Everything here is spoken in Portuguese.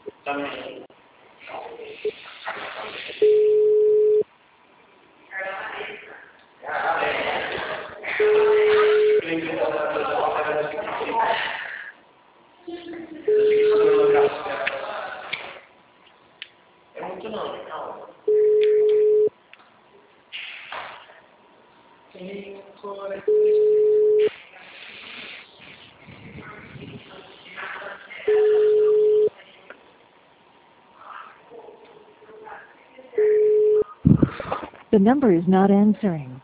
Também. É muito não, calma. The number is not answering.